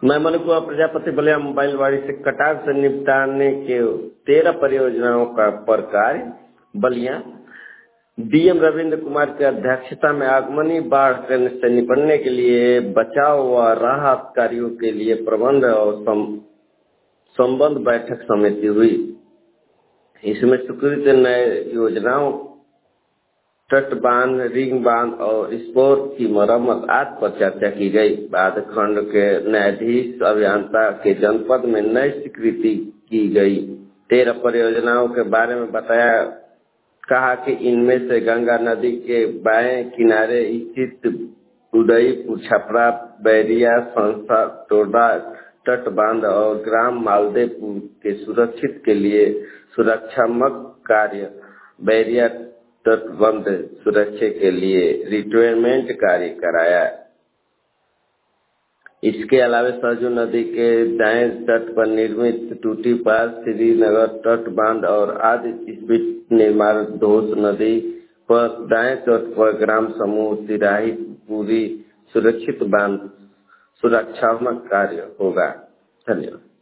मैं मनुकुआ प्रजापति बलिया मोबाइल वाड़ी से कटाव से निपटाने के 13 परियोजनाओं का पर कार्य बलिया डीएम रविंद्र कुमार की अध्यक्षता में आगमनी बाढ़ से निपटने के लिए बचाव व राहत कार्यों के लिए प्रबंध और संबंध बैठक समिति हुई। इसमें स्वीकृत नए योजनाओं तट बांध, रिंग बांध और स्पोर की मरम्मत आदि पर चर्चा की गई। बाद खंड के न्यायाधीश अभियंता के जनपद में नई स्वीकृति की गई। 13 परियोजनाओं के बारे में कहा कि इनमें से गंगा नदी के बाएं किनारे स्थित उदयपुर छपरा बैरिया संस्था टोडा तट बांध और ग्राम मालदेपुर के सुरक्षित के लिए सुरक्षात्मक कार्य, बैरिया तटबंध सुरक्षा के लिए रिट्रेनमेंट कार्य कराया। इसके अलावा सरजू नदी के दाएं तट पर निर्मित टूटी पार श्रीनगर तट बांध और आदि इस बीच निर्माण धोस नदी पर दाएं तट पर ग्राम समूह तिराही पूरी सुरक्षित बांध सुरक्षात्मक कार्य होगा। धन्यवाद।